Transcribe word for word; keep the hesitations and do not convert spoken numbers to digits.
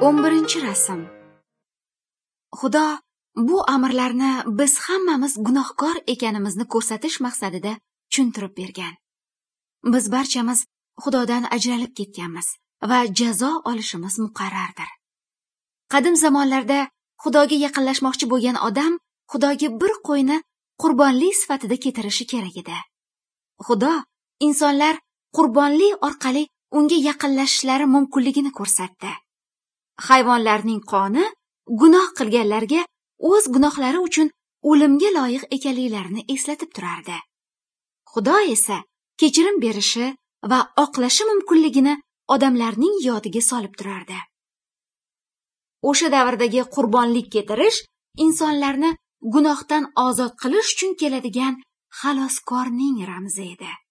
o'n birinchi rasm. Xudo bu amirlarni biz hammamiz gunohkor ekanimizni ko'rsatish maqsadida tushuntirib bergan. Biz barchamiz Xudodan ajralib ketganmiz va jazo olishimiz muqarrardir. Qadim zamonlarda Xudoga yaqinlashmoqchi bo'lgan odam Xudoga bir qo'yni qurbonlik sifatida keltirishi kerak edi. Xudo insonlar qurbonlik orqali unga yaqinlashishlari mumkinligini ko'rsatdi. Hayvonlarning qoni gunoh qilganlarga o'z gunohlari uchun o'limga loyiq ekanliklarini eslatib turardi. Xudo esa kechirim berishi va oqlashi mumkinligini odamlarning yodiga solib turardi. O'sha davrdagi qurbonlik keltirish insonlarni gunohdan ozod qilish uchun keladigan xaloskorning ramzi edi.